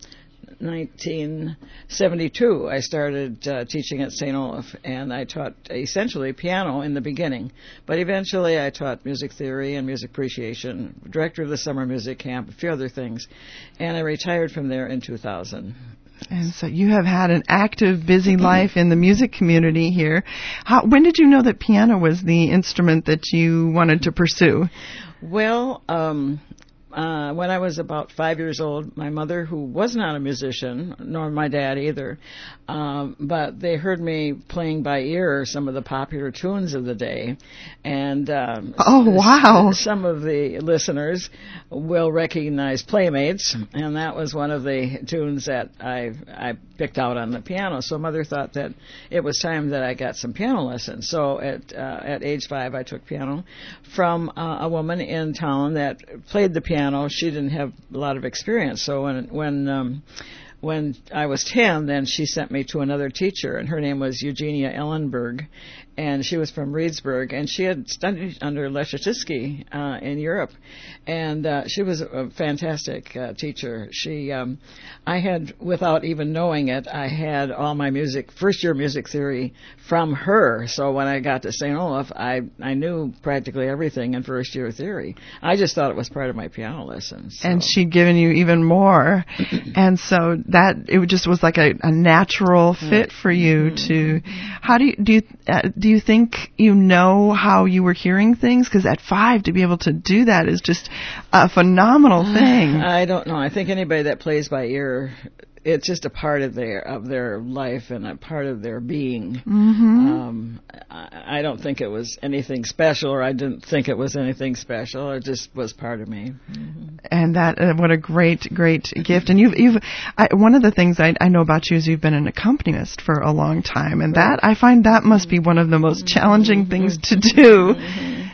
Speaker 7: nineteen seventy-two, I started uh, teaching at Saint Olaf, and I taught essentially piano in the beginning, but eventually I taught music theory and music appreciation, director of the summer music camp, a few other things, and I retired from there in two thousand.
Speaker 4: And so you have had an active, busy life in the music community here. How, when did you know that piano was the instrument that you wanted to pursue?
Speaker 7: Well, um... Uh, when I was about five years old, my mother, who was not a musician, nor my dad either, um, but they heard me playing by ear some of the popular tunes of the day. And um,
Speaker 4: oh, wow.
Speaker 7: s- some of the listeners will recognize Playmates, and that was one of the tunes that I I picked out on the piano. So Mother thought that it was time that I got some piano lessons. So at uh, at age five, I took piano from uh, a woman in town that played the piano. She didn't have a lot of experience, so when when um, when I was ten, then she sent me to another teacher, and her name was Eugenia Ellenberg, and she was from Reedsburg, and she had studied under Leschetizky uh, in Europe, and uh, she was a fantastic uh, teacher. She, um, I had, without even knowing it, I had all my music, first year music theory from her. So when I got to Saint Olaf, I I knew practically everything in first year theory. I just thought it was part of my piano lessons. So.
Speaker 4: And she'd given you even more, and so that it just was like a, a natural fit right. for you mm-hmm. to. How do you do? You, uh, do you think you know how you were hearing things? Because at five, to be able to do that is just a phenomenal thing.
Speaker 7: I don't know. I think anybody that plays by ear, it's just a part of their of their life and a part of their being.
Speaker 4: Mm-hmm.
Speaker 7: Um, I, I don't think it was anything special, or I didn't think it was anything special. It just was part of me. Mm-hmm.
Speaker 4: And that, uh, what a great, great gift. And you've, you've, I, one of the things I, I know about you is you've been an accompanist for a long time, and right. that I find that must be one of the most challenging things to do.
Speaker 7: Mm-hmm.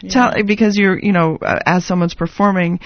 Speaker 4: Tell,
Speaker 7: yeah.
Speaker 4: because you're, you know, uh, as someone's performing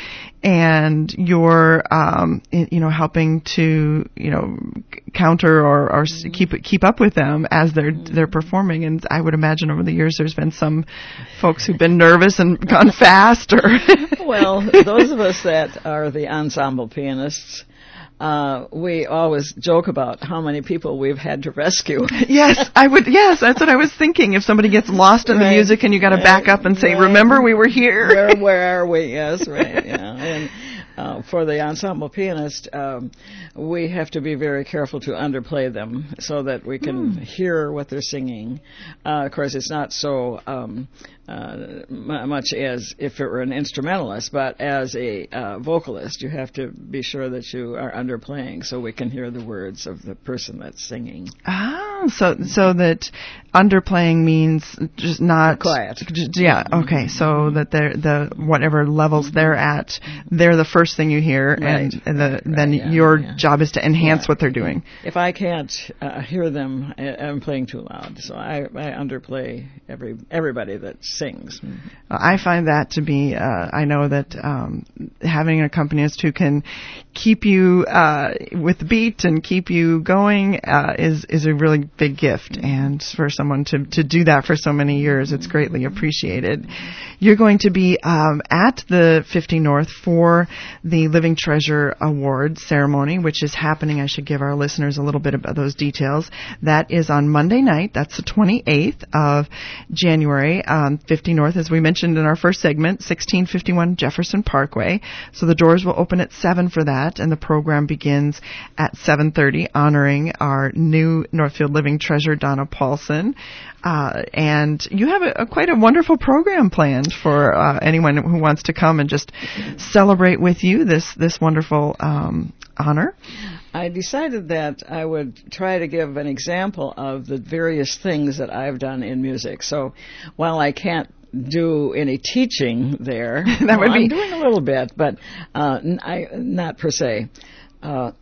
Speaker 4: and you're, um, you know, helping to, you know, counter or, or mm-hmm. keep keep up with them as they're mm-hmm. they're performing. And I would imagine over the years there's been some folks who've been nervous and gone fast. Or
Speaker 7: well, those of us that are the ensemble pianists, Uh, we always joke about how many people we've had to rescue.
Speaker 4: Yes, I would. Yes, that's what I was thinking. If somebody gets lost in right, the music and you got to right, back up and say, right. "Remember, we were here."
Speaker 7: Where, where are we? Yes, right. Yeah, and uh, for the ensemble pianist, um, we have to be very careful to underplay them so that we can mm. hear what they're singing. Uh, of course, it's not so. Um, Uh, m- much as if it were an instrumentalist, but as a uh, vocalist, you have to be sure that you are underplaying so we can hear the words of the person that's singing.
Speaker 4: Ah, so so that underplaying means just not
Speaker 7: quiet.
Speaker 4: Just, yeah, okay. So that they're the whatever levels they're at, they're the first thing you hear,
Speaker 7: right.
Speaker 4: and the,
Speaker 7: right,
Speaker 4: then
Speaker 7: yeah,
Speaker 4: your
Speaker 7: yeah.
Speaker 4: job is to enhance
Speaker 7: yeah.
Speaker 4: what they're doing.
Speaker 7: If I can't uh, hear them, I, I'm playing too loud, so I, I underplay every everybody that's sings. Mm-hmm.
Speaker 4: I find that to be, uh, I know that um, having an accompanist who can keep you uh, with the beat and keep you going uh, is is a really big gift. Mm-hmm. And for someone to, to do that for so many years, it's greatly appreciated. You're going to be um, at the fifty North for the Living Treasure Awards ceremony, which is happening. I should give our listeners a little bit about those details. That is on Monday night. That's the twenty-eighth of January. Um, fifty North, as we mentioned in our first segment, sixteen fifty-one Jefferson Parkway. So the doors will open at seven for that, and the program begins at seven thirty, honoring our new Northfield Living Treasure, Donna Paulson. Uh, and you have a, a quite a wonderful program planned for uh, anyone who wants to come and just celebrate with you this this wonderful um, honor.
Speaker 7: I decided that I would try to give an example of the various things that I've done in music. So while I can't do any teaching there,
Speaker 4: that
Speaker 7: well,
Speaker 4: would be
Speaker 7: I'm doing a little bit, but uh, n- I, not per se. Uh,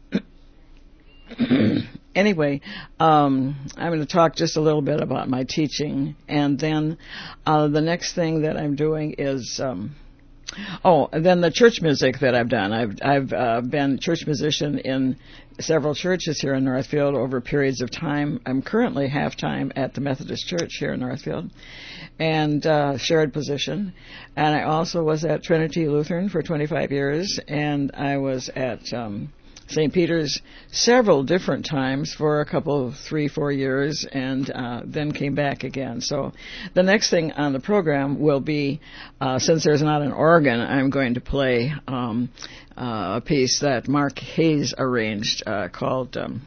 Speaker 7: Anyway, um, I'm going to talk just a little bit about my teaching, and then uh, the next thing that I'm doing is, um, oh, and then the church music that I've done. I've I've uh, been church musician in several churches here in Northfield over periods of time. I'm currently half-time at the Methodist Church here in Northfield, and uh, shared position. And I also was at Trinity Lutheran for twenty-five years, and I was at Um, Saint Peter's several different times for a couple, three, four years, and uh, then came back again. So the next thing on the program will be, uh, since there's not an organ, I'm going to play um, uh, a piece that Mark Hayes arranged uh, called um,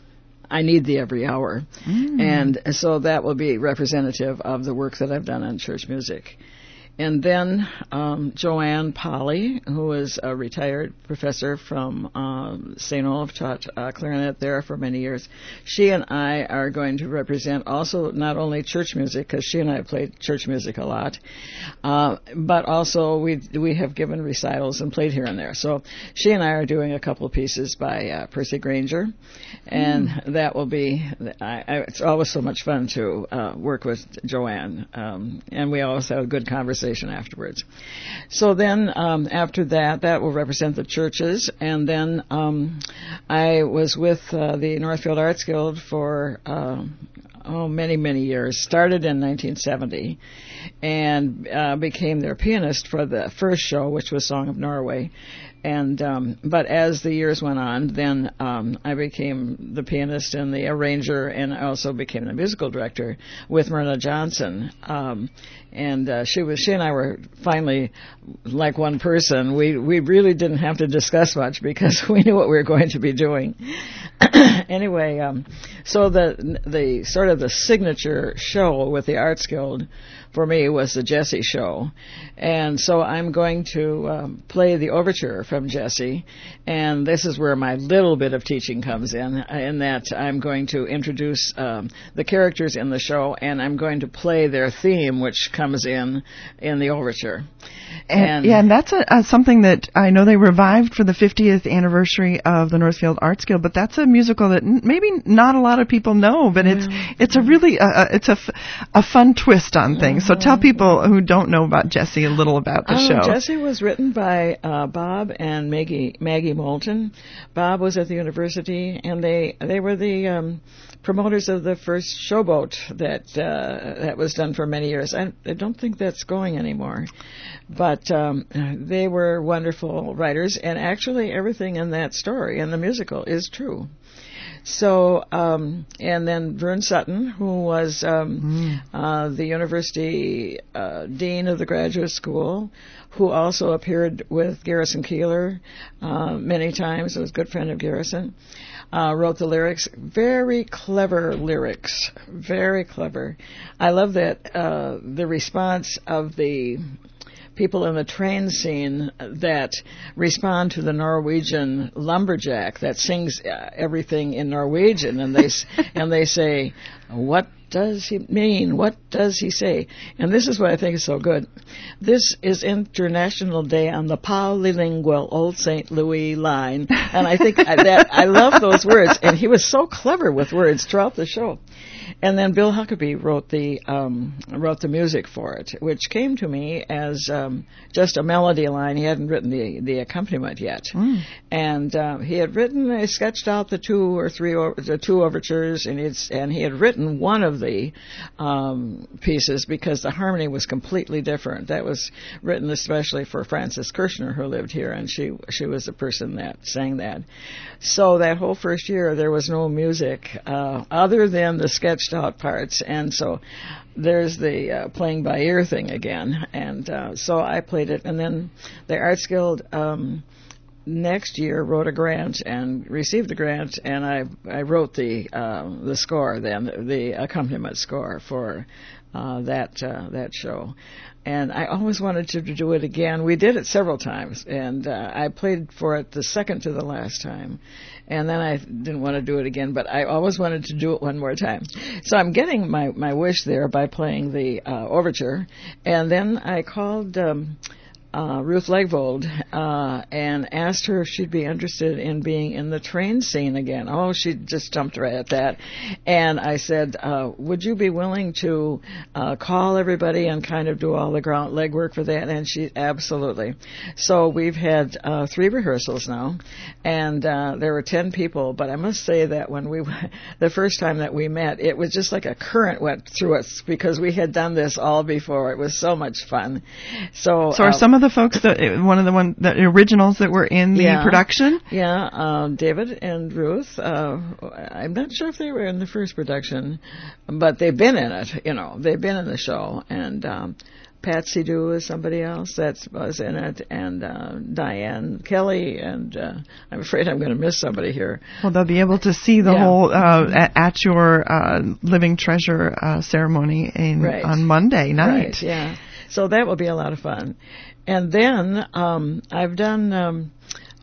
Speaker 7: I Need Thee Every Hour. Mm. And so that will be representative of the work that I've done on church music. And then um, Joanne Polly, who is a retired professor from um, Saint Olaf, taught uh, clarinet there for many years. She and I are going to represent also not only church music, because she and I have played church music a lot, uh, but also we we have given recitals and played here and there. So she and I are doing a couple of pieces by uh, Percy Granger, and mm. that will be, I, I, it's always so much fun to uh, work with Joanne, um, and we always have a good conversation afterwards. So then um, after that, that will represent the churches. And then um, I was with uh, the Northfield Arts Guild for uh, oh many, many years. Started in nineteen seventy and uh, became their pianist for the first show, which was Song of Norway. And um, but as the years went on, then um, I became the pianist and the arranger, and I also became the musical director with Myrna Johnson. Um, and uh, she was she and I were finally like one person. We we really didn't have to discuss much because we knew what we were going to be doing. Anyway, um, so the the sort of the signature show with the Arts Guild for me was the Jessie Show. And so I'm going to um, play the overture from Jessie, and this is where my little bit of teaching comes in, in that I'm going to introduce um, the characters in the show, and I'm going to play their theme, which comes in in the overture.
Speaker 4: And,
Speaker 7: and
Speaker 4: yeah, and that's a, a, something that I know they revived for the fiftieth anniversary of the Northfield Arts Guild, but that's a musical that n- maybe not a lot of people know, but it's mm-hmm. it's a really uh, it's a, f- a fun twist on things. things. So tell people who don't know about Jessie a little about the
Speaker 7: oh,
Speaker 4: show.
Speaker 7: Jessie was written by uh, Bob and Maggie Maggie Moulton. Bob was at the university, and they they were the um, promoters of the first Showboat that uh, that was done for many years. I, I don't think that's going anymore, but um, they were wonderful writers, and actually everything in that story in the musical is true. So, um, and then Vern Sutton, who was um, mm. uh, the university uh, dean of the graduate school, who also appeared with Garrison Keillor uh, many times, was a good friend of Garrison, uh, wrote the lyrics. Very clever lyrics, very clever. I love that uh, the response of the people in the train scene that respond to the Norwegian lumberjack that sings uh, everything in Norwegian, and they and they say, "What does he mean? What does he say?" And this is what I think is so good. This is International Day on the Polylingual Old Saint Louis line, and I think that I love those words. And he was so clever with words throughout the show. And then Bill Huckabee wrote the um, wrote the music for it, which came to me as um, just a melody line. He hadn't written the the accompaniment yet, mm. and uh, he had written, he sketched out the two or three o- the two overtures, and it's and he had written one of the um, pieces because the harmony was completely different. That was written especially for Frances Kirshner, who lived here, and she she was the person that sang that. So that whole first year there was no music uh, other than the sketched out parts, and so there's the uh, playing by ear thing again, and uh, so I played it, and then the Arts Guild um, next year wrote a grant and received the grant, and I I wrote the uh, the score then, the accompaniment score for uh, that uh, that show. And I always wanted to do it again. We did it several times, and uh, I played for it the second to the last time. And then I didn't want to do it again, but I always wanted to do it one more time. So I'm getting my, my wish there by playing the uh, overture. And then I called um, uh, Ruth Legvold uh, and asked her if she'd be interested in being in the train scene again. Oh, she just jumped right at that. And I said, uh, would you be willing to uh, call everybody and kind of do all the ground legwork for that? And she, absolutely. So we've had uh, three rehearsals now, and uh, there were ten people, but I must say that when we, the first time that we met, it was just like a current went through us because we had done this all before. It was so much fun. So,
Speaker 4: so are uh, some of the folks that, one of the one, the originals that were in the
Speaker 7: yeah,
Speaker 4: production?
Speaker 7: Yeah, uh, David and Ruth. Uh, I'm not sure if they were in the first production, but they've been in it, you know, they've been in the show, and um, Patsy Dew is somebody else that was in it, and uh, Diane Kelly, and uh, I'm afraid I'm going to miss somebody here.
Speaker 4: Well, they'll be able to see the yeah. whole uh, at, at your uh, Living Treasure uh, ceremony in,
Speaker 7: right.
Speaker 4: on Monday night.
Speaker 7: Right, yeah. So that will be a lot of fun. And then um, I've done um,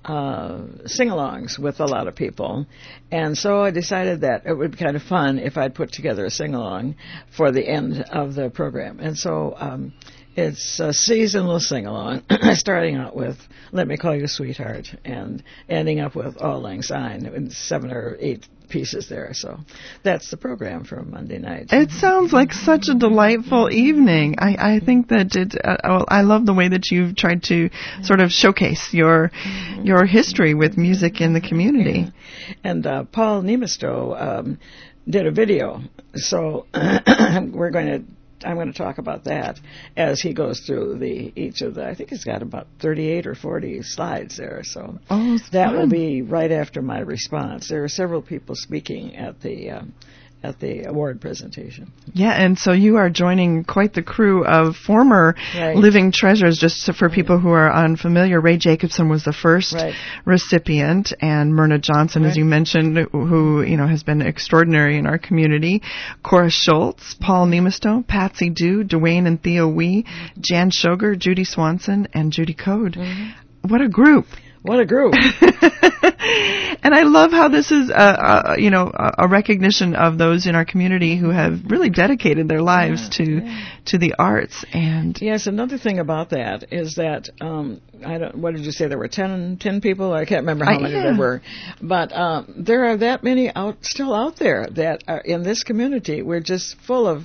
Speaker 7: uh, sing-alongs with a lot of people, and so I decided that it would be kind of fun if I'd put together a sing-along for the end of the program. And so um, it's a seasonal sing-along, starting out with Let Me Call You Sweetheart, and ending up with Auld Lang Syne, seven or eight pieces there. So that's the program for Monday night.
Speaker 4: It sounds like such a delightful evening. I, I think that it, uh, I love the way that you've tried to sort of showcase your your history with music in the community.
Speaker 7: And uh, Paul Niemisto um, did a video, so we're going to I'm going to talk about that as he goes through the each of the, I think he's got about thirty-eight or forty slides there. So
Speaker 4: oh,
Speaker 7: that
Speaker 4: fun.
Speaker 7: will be right after my response. There are several people speaking at the um, at the award presentation.
Speaker 4: Yeah, and so you are joining quite the crew of former
Speaker 7: right.
Speaker 4: Living Treasures. Just so for people who are unfamiliar, Ray Jacobson was the first
Speaker 7: right.
Speaker 4: recipient, and Myrna Johnson, right. as you mentioned, who you know has been extraordinary in our community. Cora Schultz, Paul Niemisto, Patsy Dew, Dwayne and Theo Wee, Jan Shoger, Judy Swanson, and Judy Code. Mm-hmm. What a group!
Speaker 7: What a group!
Speaker 4: And I love how this is, uh, uh, you know, a, a recognition of those in our community who have really dedicated their lives
Speaker 7: yeah,
Speaker 4: to
Speaker 7: yeah.
Speaker 4: to the arts. And
Speaker 7: yes, another thing about that is that um, I don't. What did you say? There were ten, ten people. I can't remember how
Speaker 4: I,
Speaker 7: many
Speaker 4: yeah.
Speaker 7: there were, but um, there are that many out still out there that are in this community. We're just full of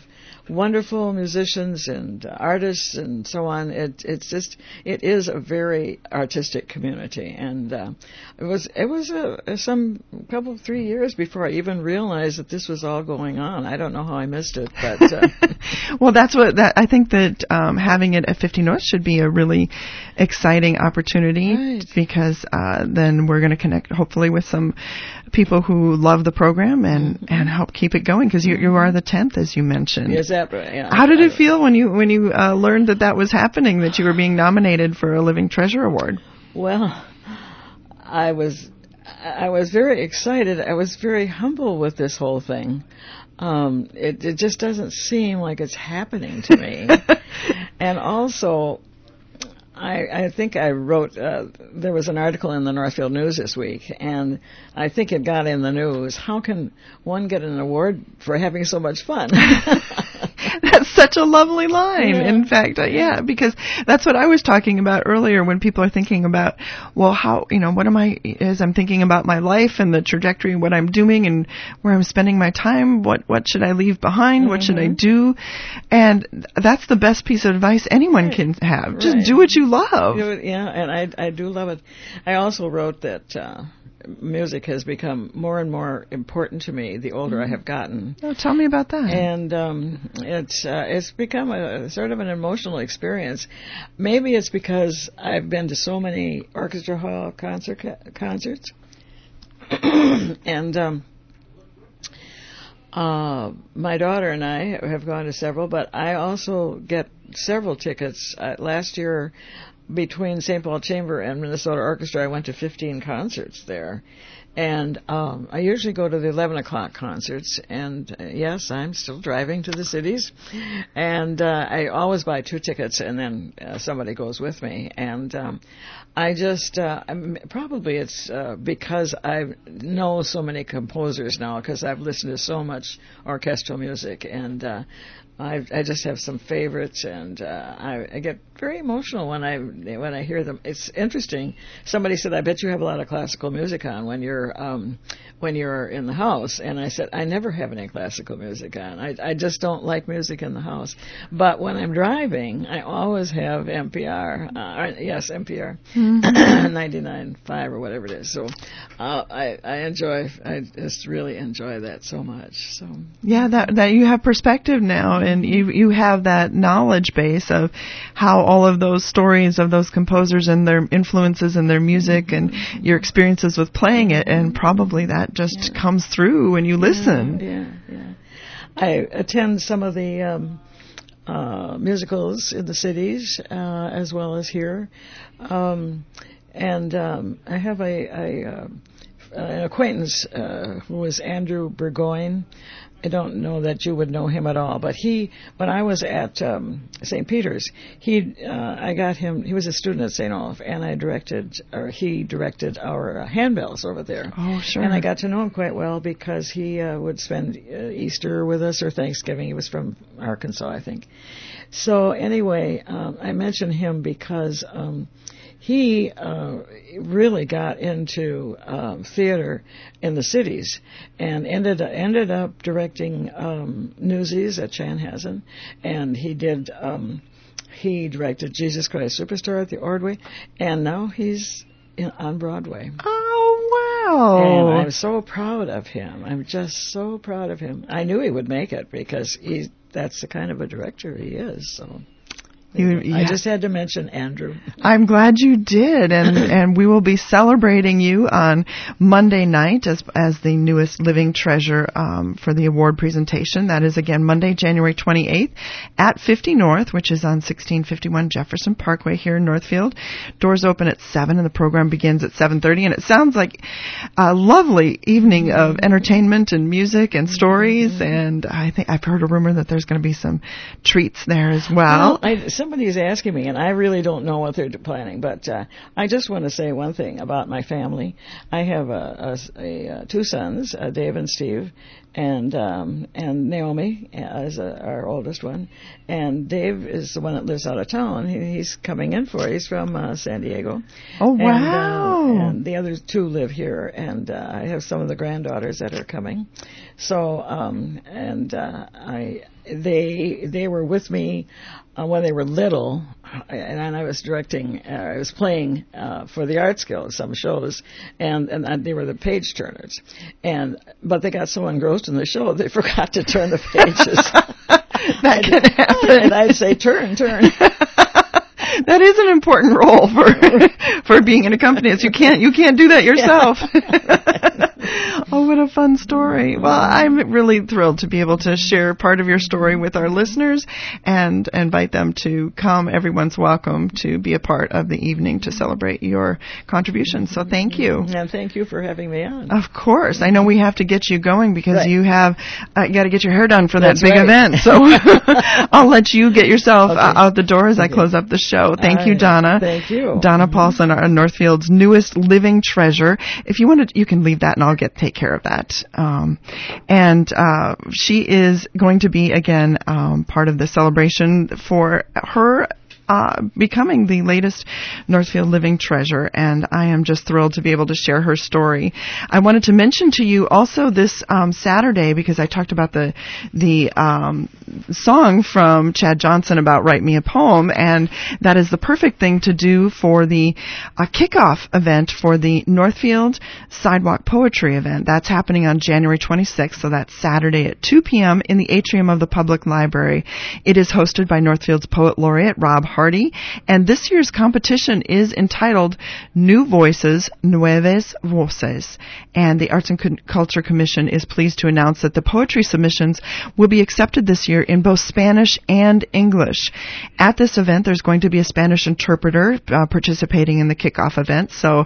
Speaker 7: wonderful musicians and artists and so on. It, it's just, it is a very artistic community, and uh, it was it was a, some couple three years before I even realized that this was all going on. I don't know how I missed it, but uh,
Speaker 4: well, that's what that I think that um, having it at fifty North should be a really exciting opportunity,
Speaker 7: right.
Speaker 4: because uh, then we're going to connect hopefully with some people who love the program and,
Speaker 7: mm-hmm.
Speaker 4: and help keep it going, because you you are the tenth, as you mentioned.
Speaker 7: Is that right? Yeah.
Speaker 4: How did it feel when you when you uh, learned that that was happening, that you were being nominated for a Living Treasure Award?
Speaker 7: Well, I was I was very excited. I was very humble with this whole thing. Um, it, it just doesn't seem like it's happening to me. And also, I, I think I wrote, uh, there was an article in the Northfield News this week, and I think it got in the news. How can one get an award for having so much fun?
Speaker 4: That's such a lovely line.
Speaker 7: Yeah.
Speaker 4: In fact, uh, yeah, because that's what I was talking about earlier when people are thinking about, well, how, you know, what am I, as I'm thinking about my life and the trajectory, what I'm doing and where I'm spending my time, what, what should I leave behind? Mm-hmm. What should I do? And that's the best piece of advice anyone right. can have. Just right. do what you love.
Speaker 7: Yeah, and I, I do love it. I also wrote that, uh, music has become more and more important to me the older mm. I have gotten.
Speaker 4: Oh, tell me about that.
Speaker 7: And um, it's uh, it's become a sort of an emotional experience. Maybe it's because I've been to so many orchestra hall concert concerts, and um, uh, my daughter and I have gone to several. But I also get several tickets. Uh, last year, between Saint Paul Chamber and Minnesota Orchestra, I went to fifteen concerts there. And um, I usually go to the eleven o'clock concerts. And uh, yes, I'm still driving to the cities. And uh, I always buy two tickets, and then uh, somebody goes with me. And um, I just, uh, probably it's uh, because I know so many composers now, because I've listened to so much orchestral music. And uh, I, I just have some favorites, and uh, I, I get very emotional when I when I hear them. It's interesting. Somebody said, "I bet you have a lot of classical music on when you're um, when you're in the house." And I said, "I never have any classical music on. I, I just don't like music in the house. But when I'm driving, I always have N P R. Uh, yes, N P R, mm-hmm. ninety-nine point five or whatever it is. So uh, I I enjoy. I just really enjoy that so much. So
Speaker 4: yeah, that that you have perspective now. And you you have that knowledge base of how all of those stories of those composers and their influences and their music and your experiences with playing it, and probably that just yeah. comes through when you listen.
Speaker 7: Yeah, yeah. yeah. I attend some of the um, uh, musicals in the cities uh, as well as here, um, and um, I have a, a uh, an acquaintance uh, who is Andrew Burgoyne. I don't know that you would know him at all, but he, when I was at um, Saint Peter's, he, uh, I got him. He was a student at Saint Olaf, and I directed, or he directed our uh, handbells over there.
Speaker 4: Oh, sure.
Speaker 7: And I got to know him quite well because he uh, would spend uh, Easter with us or Thanksgiving. He was from Arkansas, I think. So anyway, um, I mention him because um, he uh, really got into um, theater in the cities and ended ended up directing um, Newsies at Chanhassen, and he did um, he directed Jesus Christ Superstar at the Ordway, and now he's in, on Broadway.
Speaker 4: Oh, wow!
Speaker 7: And I'm so proud of him. I'm just so proud of him. I knew he would make it because he that's the kind of a director he is. So. You, yeah. I just had to mention Andrew.
Speaker 4: I'm glad you did, and and we will be celebrating you on Monday night as as the newest Living Treasure um, for the award presentation. That is again Monday, January twenty-eighth at fifty North, which is on sixteen fifty-one Jefferson Parkway here in Northfield. Doors open at seven, and the program begins at seven thirty. And it sounds like a lovely evening of entertainment and music and stories. Mm-hmm. And I think I've heard a rumor that there's going to be some treats there as well.
Speaker 7: well I, Somebody is asking me, and I really don't know what they're planning, but uh, I just want to say one thing about my family. I have a, a, a, a two sons, uh, Dave and Steve, and um, and Naomi is uh, our oldest one. And Dave is the one that lives out of town. He, he's coming in for it. He's from uh, San Diego.
Speaker 4: Oh, wow.
Speaker 7: And, uh, and the other two live here, and uh, I have some of the granddaughters that are coming. So, um, and uh, I... they they were with me uh, when they were little, and I was directing, uh, I was playing uh, for the Arts Guild some shows, and and they were the page turners, and but they got so engrossed in the show they forgot to turn the pages.
Speaker 4: That can happen.
Speaker 7: And I'd say, turn, turn.
Speaker 4: That is an important role for for being an accompanist. You can't you can't do that yourself. Oh, what a fun story. Well, I'm really thrilled to be able to share part of your story with our listeners and invite them to come. Everyone's welcome to be a part of the evening to celebrate your contributions. So thank you.
Speaker 7: And thank you for having me on.
Speaker 4: Of course. I know we have to get you going because
Speaker 7: right.
Speaker 4: you have uh, got to get your hair done for
Speaker 7: That's
Speaker 4: that big
Speaker 7: right.
Speaker 4: event. So I'll let you get yourself
Speaker 7: okay.
Speaker 4: uh, out the door as
Speaker 7: okay.
Speaker 4: I close up the show. Thank
Speaker 7: All
Speaker 4: you,
Speaker 7: right.
Speaker 4: Donna.
Speaker 7: Thank you.
Speaker 4: Donna Paulson, our Northfield's newest living treasure. If you want to, you can leave that and I'll get take care of that. Um, and uh, she is going to be, again, um, part of the celebration for her Uh, becoming the latest Northfield Living Treasure, and I am just thrilled to be able to share her story. I wanted to mention to you also this um, Saturday, because I talked about the the um, song from Chad Johnson about Write Me a Poem, and that is the perfect thing to do for the uh, kickoff event for the Northfield Sidewalk Poetry event. That's happening on January twenty-sixth, so that's Saturday at two p.m. in the atrium of the Public Library. It is hosted by Northfield's Poet Laureate, Rob Hardy, and this year's competition is entitled New Voices, Nuevas Voces, and the Arts and Culture Commission is pleased to announce that the poetry submissions will be accepted this year in both Spanish and English. At this event, there's going to be a Spanish interpreter uh, participating in the kickoff event, so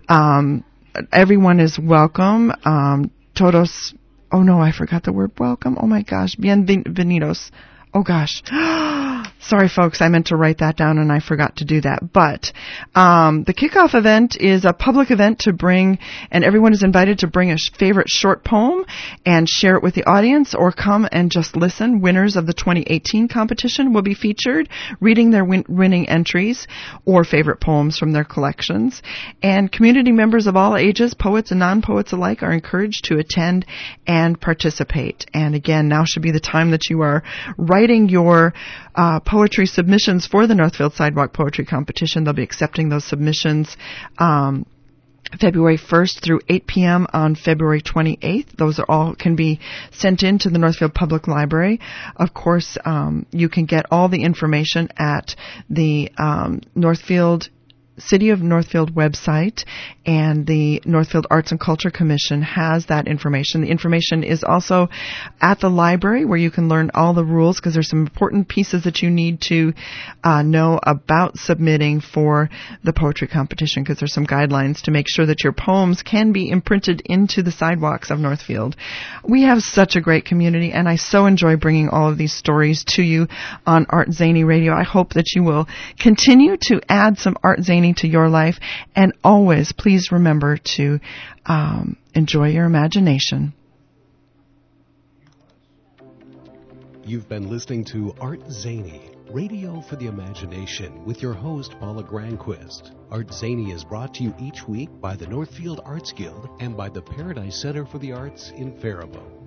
Speaker 4: um, everyone is welcome. Um, todos, oh no, I forgot the word welcome. Oh my gosh, bienvenidos. Oh gosh. Sorry, folks, I meant to write that down and I forgot to do that. But um, the kickoff event is a public event to bring, and everyone is invited to bring a sh- favorite short poem and share it with the audience, or come and just listen. Winners of the twenty eighteen competition will be featured, reading their win- winning entries or favorite poems from their collections. And community members of all ages, poets and non-poets alike, are encouraged to attend and participate. And again, now should be the time that you are writing your uh, poetry submissions for the Northfield Sidewalk Poetry Competition. They'll be accepting those submissions um, February first through eight p.m. on February twenty-eighth. Those are all can be sent in to the Northfield Public Library. Of course, um, you can get all the information at the um, Northfield City of Northfield website, and the Northfield Arts and Culture Commission has that information. The information is also at the library, where you can learn all the rules, because there's some important pieces that you need to uh, know about submitting for the poetry competition, because there's some guidelines to make sure that your poems can be imprinted into the sidewalks of Northfield. We have such a great community, and I so enjoy bringing all of these stories to you on Art Zany Radio. I hope that you will continue to add some Art Zany to your life, and always please remember to um, enjoy your imagination.
Speaker 3: You've been listening to Art Zany, Radio for the Imagination, with your host, Paula Granquist. Art Zany is brought to you each week by the Northfield Arts Guild and by the Paradise Center for the Arts in Faribault.